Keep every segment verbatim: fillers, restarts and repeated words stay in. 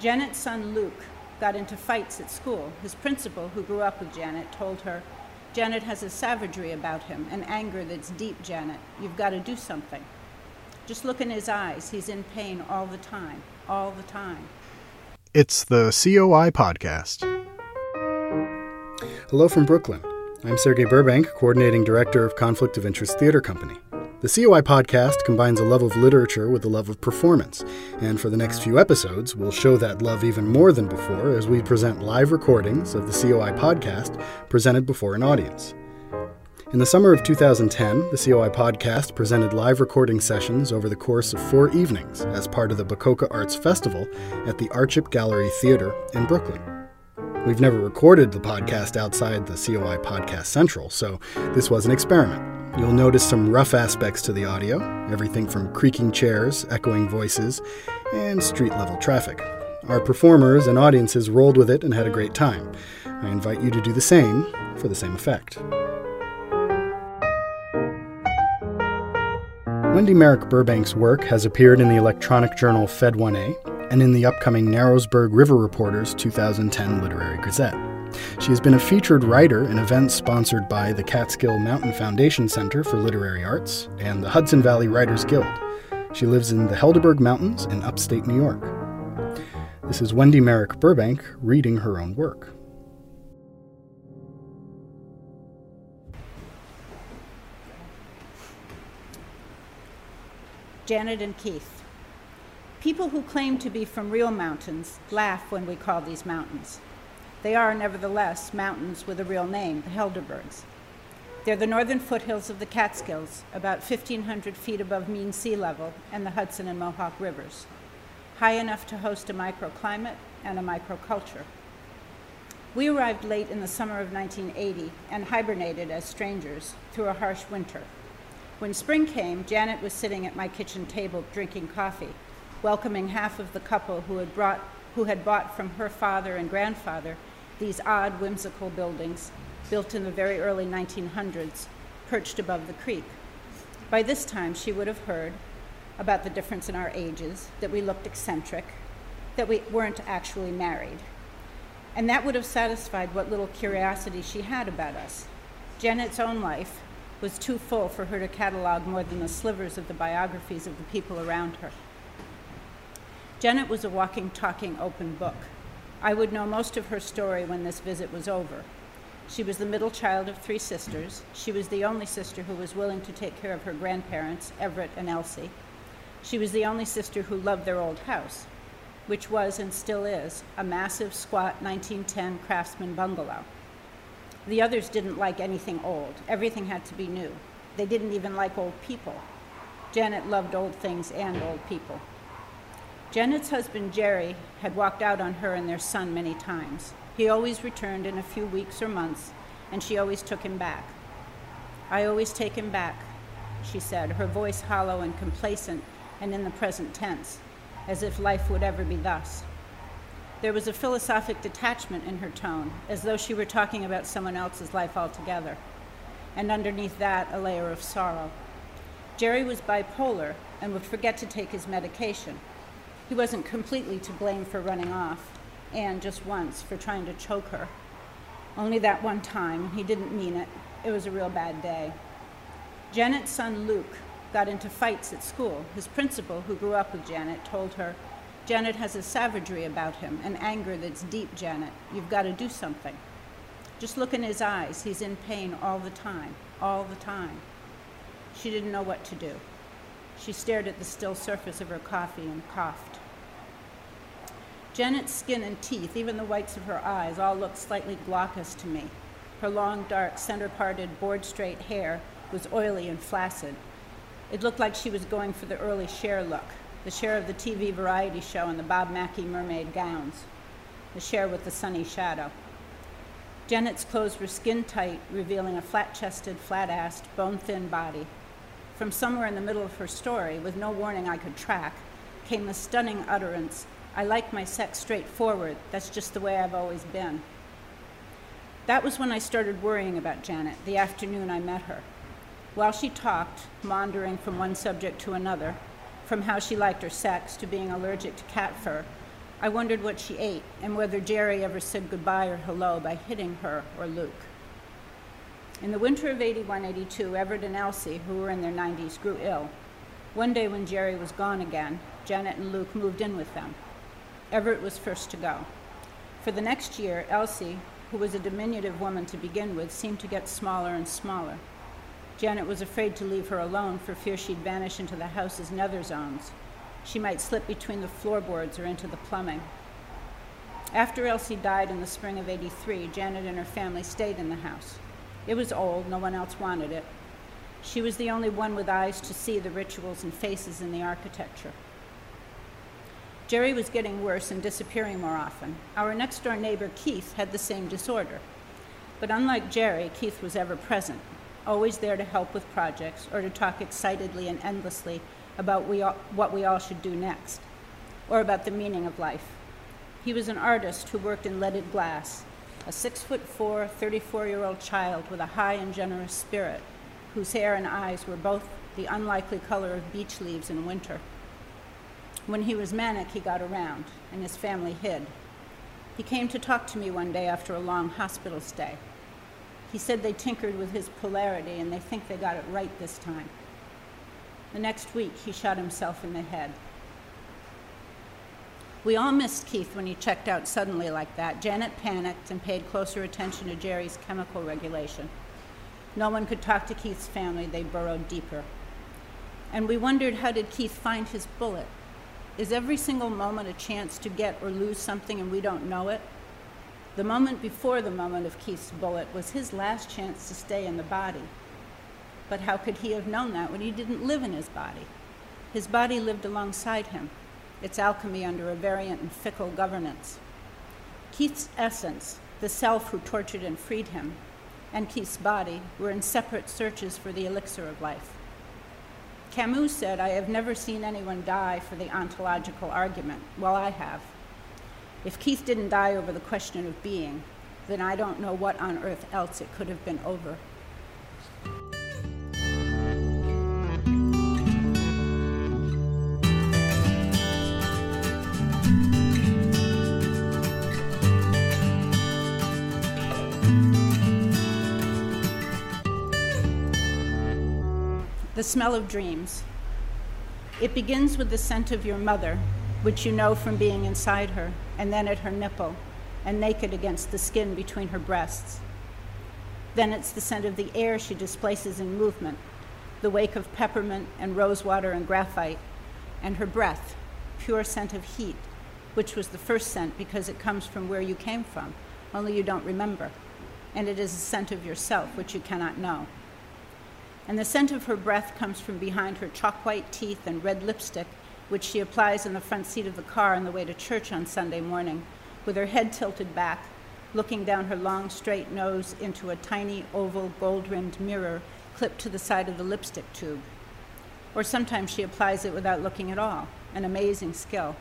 Janet's son Luke got into fights at school. His principal, who grew up with Janet, told her, "Janet has a savagery about him, an anger that's deep, Janet. You've got to do something. Just look in his eyes. He's in pain all the time, all the time." It's the C O I Podcast. Hello from Brooklyn. I'm Sergey Burbank, Coordinating Director of Conflict of Interest Theater Company. The C O I Podcast combines a love of literature with a love of performance, and for the next few episodes, we'll show that love even more than before as we present live recordings of the C O I Podcast presented before an audience. In the summer of two thousand ten, the C O I Podcast presented live recording sessions over the course of four evenings as part of the Bacoca Arts Festival at the Archip Gallery Theater in Brooklyn. We've never recorded the podcast outside the C O I Podcast Central, so this was an experiment. You'll notice some rough aspects to the audio, everything from creaking chairs, echoing voices, and street-level traffic. Our performers and audiences rolled with it and had a great time. I invite you to do the same for the same effect. Wendy Merrick Burbank's work has appeared in the electronic journal Fed one A and in the upcoming Narrowsburg River Reporter's two thousand ten Literary Gazette. She has been a featured writer in events sponsored by the Catskill Mountain Foundation Center for Literary Arts and the Hudson Valley Writers Guild. She lives in the Helderberg Mountains in upstate New York. This is Wendy Merrick Burbank reading her own work. Janet and Keith. People who claim to be from real mountains laugh when we call these mountains. They are, nevertheless, mountains with a real name, the Helderbergs. They're the northern foothills of the Catskills, about fifteen hundred feet above mean sea level and the Hudson and Mohawk rivers, high enough to host a microclimate and a microculture. We arrived late in the summer of nineteen eighty and hibernated as strangers through a harsh winter. When spring came, Janet was sitting at my kitchen table drinking coffee, welcoming half of the couple who had brought, who had bought from her father and grandfather these odd, whimsical buildings built in the very early nineteen hundreds, perched above the creek. By this time, she would have heard about the difference in our ages, that we looked eccentric, that we weren't actually married. And that would have satisfied what little curiosity she had about us. Janet's own life was too full for her to catalog more than the slivers of the biographies of the people around her. Janet was a walking, talking, open book. I would know most of her story when this visit was over. She was the middle child of three sisters. She was the only sister who was willing to take care of her grandparents, Everett and Elsie. She was the only sister who loved their old house, which was and still is a massive, squat nineteen ten craftsman bungalow. The others didn't like anything old. Everything had to be new. They didn't even like old people. Janet loved old things and old people. Janet's husband, Jerry, had walked out on her and their son many times. He always returned in a few weeks or months, and she always took him back. "I always take him back," she said, her voice hollow and complacent and in the present tense, as if life would ever be thus. There was a philosophic detachment in her tone, as though she were talking about someone else's life altogether, and underneath that, a layer of sorrow. Jerry was bipolar and would forget to take his medication. He wasn't completely to blame for running off, and just once for trying to choke her. Only that one time, he didn't mean it. It was a real bad day. Janet's son Luke got into fights at school. His principal, who grew up with Janet, told her, "Janet has a savagery about him, an anger that's deep, Janet. You've got to do something. Just look in his eyes. He's in pain all the time, all the time." She didn't know what to do. She stared at the still surface of her coffee and coughed. Janet's skin and teeth, even the whites of her eyes, all looked slightly glaucous to me. Her long, dark, center-parted, board-straight hair was oily and flaccid. It looked like she was going for the early Cher look, the Cher of the T V variety show and the Bob Mackie mermaid gowns, the Cher with the sunny shadow. Janet's clothes were skin-tight, revealing a flat-chested, flat-assed, bone-thin body. From somewhere in the middle of her story, with no warning I could track, came the stunning utterance, "I like my sex straightforward. That's just the way I've always been." That was when I started worrying about Janet, the afternoon I met her. While she talked, maundering from one subject to another, from how she liked her sex to being allergic to cat fur, I wondered what she ate and whether Jerry ever said goodbye or hello by hitting her or Luke. In the winter of eighty-one eighty-two, Everett and Elsie, who were in their nineties, grew ill. One day when Jerry was gone again, Janet and Luke moved in with them. Everett was first to go. For the next year, Elsie, who was a diminutive woman to begin with, seemed to get smaller and smaller. Janet was afraid to leave her alone for fear she'd vanish into the house's nether zones. She might slip between the floorboards or into the plumbing. After Elsie died in the spring of eighty-three, Janet and her family stayed in the house. It was old, no one else wanted it. She was the only one with eyes to see the rituals and faces in the architecture. Jerry was getting worse and disappearing more often. Our next-door neighbor, Keith, had the same disorder. But unlike Jerry, Keith was ever present, always there to help with projects or to talk excitedly and endlessly about we all, what we all should do next, or about the meaning of life. He was an artist who worked in leaded glass, a six-foot-four, thirty-four-year-old child with a high and generous spirit, whose hair and eyes were both the unlikely color of beech leaves in winter. When he was manic, he got around, and his family hid. He came to talk to me one day after a long hospital stay. He said they tinkered with his polarity, and they think they got it right this time. The next week, he shot himself in the head. We all missed Keith when he checked out suddenly like that. Janet panicked and paid closer attention to Jerry's chemical regulation. No one could talk to Keith's family. They burrowed deeper. And we wondered, how did Keith find his bullet? Is every single moment a chance to get or lose something and we don't know it? The moment before the moment of Keith's bullet was his last chance to stay in the body. But how could he have known that when he didn't live in his body? His body lived alongside him, its alchemy under a variant and fickle governance. Keith's essence, the self who tortured and freed him, and Keith's body were in separate searches for the elixir of life. Camus said, "I have never seen anyone die for the ontological argument." Well, I have. If Keith didn't die over the question of being, then I don't know what on earth else it could have been over. The smell of dreams. It begins with the scent of your mother, which you know from being inside her, and then at her nipple, and naked against the skin between her breasts. Then it's the scent of the air she displaces in movement, the wake of peppermint and rosewater and graphite, and her breath, pure scent of heat, which was the first scent because it comes from where you came from, only you don't remember, and it is a scent of yourself, which you cannot know. And the scent of her breath comes from behind her chalk-white teeth and red lipstick, which she applies in the front seat of the car on the way to church on Sunday morning, with her head tilted back, looking down her long, straight nose into a tiny, oval, gold-rimmed mirror clipped to the side of the lipstick tube. Or sometimes she applies it without looking at all, an amazing skill.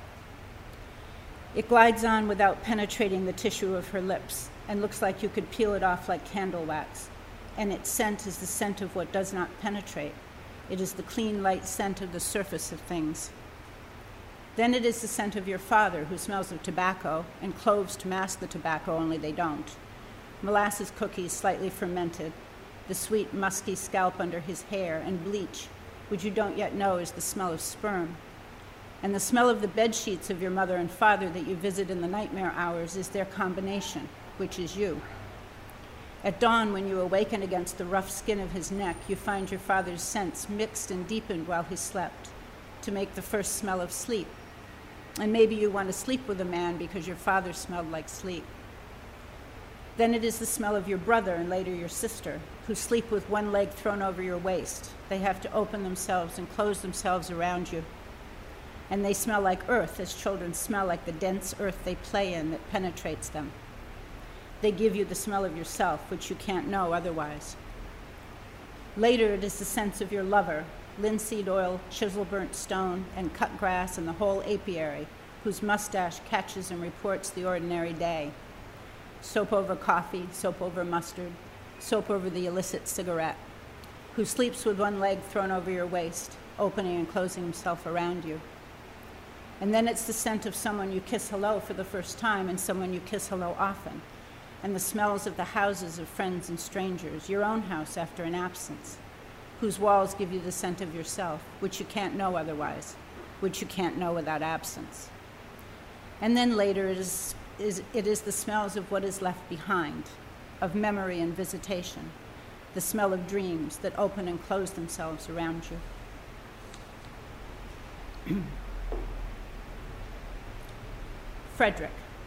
It glides on without penetrating the tissue of her lips, and looks like you could peel it off like candle wax. And its scent is the scent of what does not penetrate. It is the clean, light scent of the surface of things. Then it is the scent of your father, who smells of tobacco, and cloves to mask the tobacco, only they don't. Molasses cookies slightly fermented, the sweet, musky scalp under his hair, and bleach, which you don't yet know is the smell of sperm. And the smell of the bed sheets of your mother and father that you visit in the nightmare hours is their combination, which is you. At dawn, when you awaken against the rough skin of his neck, you find your father's scents mixed and deepened while he slept to make the first smell of sleep. And maybe you want to sleep with a man because your father smelled like sleep. Then it is the smell of your brother and later your sister, who sleep with one leg thrown over your waist. They have to open themselves and close themselves around you. And they smell like earth, as children smell like the dense earth they play in that penetrates them. They give you the smell of yourself, which you can't know otherwise. Later, it is the sense of your lover, linseed oil, chisel-burnt stone, and cut grass, and the whole apiary, whose mustache catches and reports the ordinary day. Soap over coffee, soap over mustard, soap over the illicit cigarette, who sleeps with one leg thrown over your waist, opening and closing himself around you. And then it's the scent of someone you kiss hello for the first time and someone you kiss hello often. And the smells of the houses of friends and strangers, your own house after an absence, whose walls give you the scent of yourself, which you can't know otherwise, which you can't know without absence. And then later it is, is, it is the smells of what is left behind, of memory and visitation, the smell of dreams that open and close themselves around you. Frederick.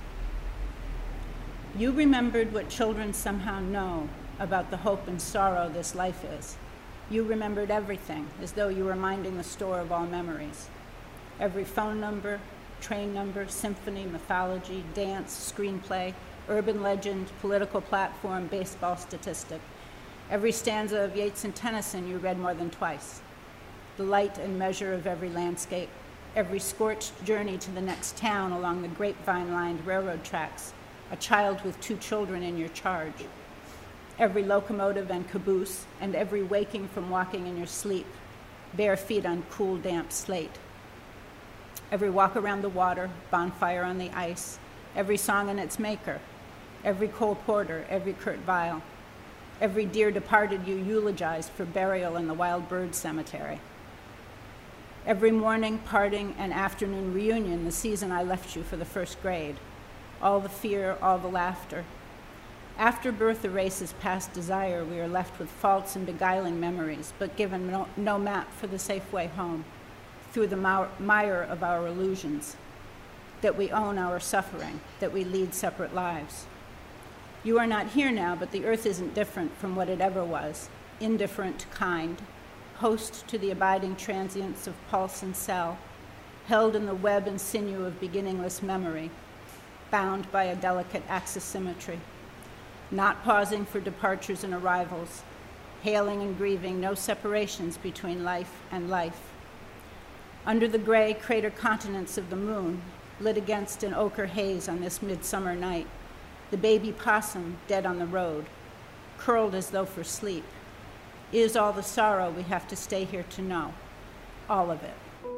You remembered what children somehow know about the hope and sorrow this life is. You remembered everything, as though you were minding the store of all memories. Every phone number, train number, symphony, mythology, dance, screenplay, urban legend, political platform, baseball statistic. Every stanza of Yeats and Tennyson you read more than twice. The light and measure of every landscape, every scorched journey to the next town along the grapevine-lined railroad tracks, a child with two children in your charge. Every locomotive and caboose, and every waking from walking in your sleep, bare feet on cool, damp slate. Every walk around the water, bonfire on the ice, every song and its maker, every Cole Porter, every Kurt Weill, every dear departed you eulogized for burial in the wild bird cemetery. Every morning, parting, and afternoon reunion the season I left you for the first grade, all the fear, all the laughter. After birth erases past desire, we are left with false and beguiling memories, but given no, no map for the safe way home, through the mire of our illusions, that we own our suffering, that we lead separate lives. You are not here now, but the earth isn't different from what it ever was, indifferent, kind, host to the abiding transience of pulse and cell, held in the web and sinew of beginningless memory, bound by a delicate axisymmetry, not pausing for departures and arrivals, hailing and grieving no separations between life and life. Under the gray crater continents of the moon, lit against an ochre haze on this midsummer night, the baby possum dead on the road, curled as though for sleep, is all the sorrow we have to stay here to know, all of it.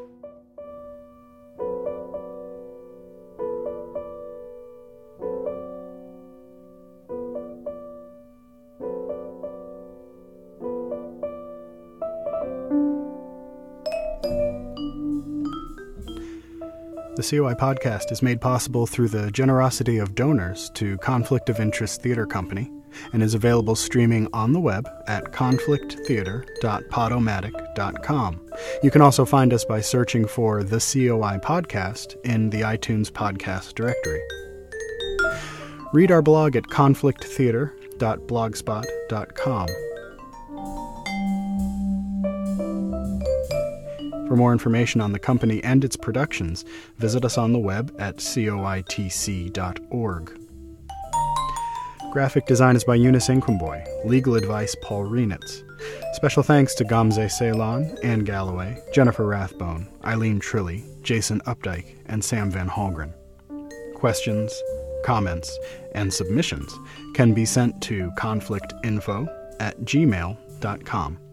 The C O I podcast is made possible through the generosity of donors to Conflict of Interest Theater Company and is available streaming on the web at conflict theater dot podomatic dot com. You can also find us by searching for the C O I podcast in the iTunes podcast directory. Read our blog at conflict theater dot blogspot dot com. For more information on the company and its productions, visit us on the web at coitc dot org. Graphic design is by Eunice Inquamboy. Legal advice, Paul Renitz. Special thanks to Gamze Ceylon, Anne Galloway, Jennifer Rathbone, Eileen Trilly, Jason Updike, and Sam Van Halgren. Questions, comments, and submissions can be sent to conflictinfo at gmail dot com.